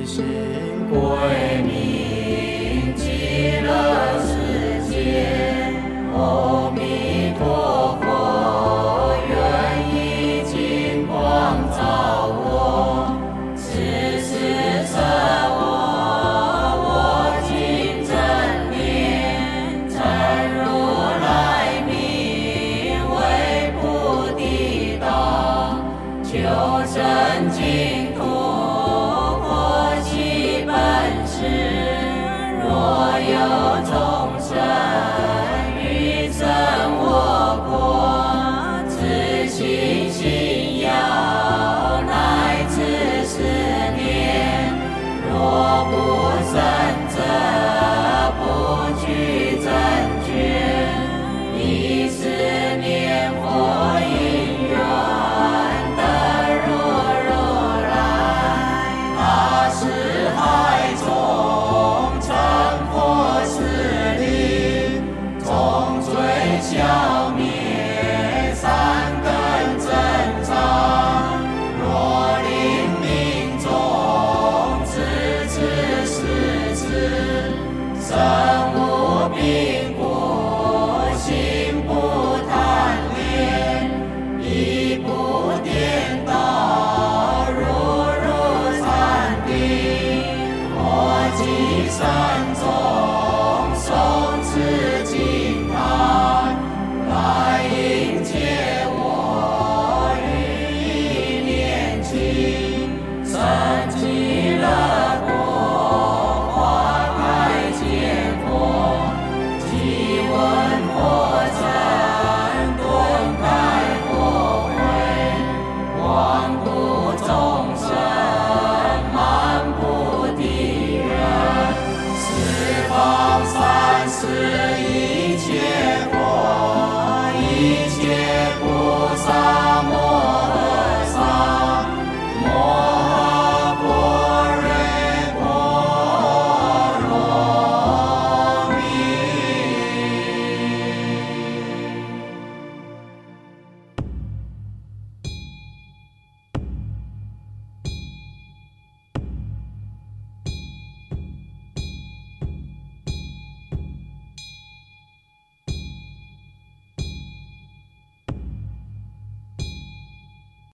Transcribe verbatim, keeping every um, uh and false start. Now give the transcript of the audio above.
心归命极乐世界。阿弥陀佛，愿以金光照我，此时舍我，我今正念，真如来名为菩提道，求生净土，佛其本誓。若有众生欲生我国，自信信要乃至十年，若不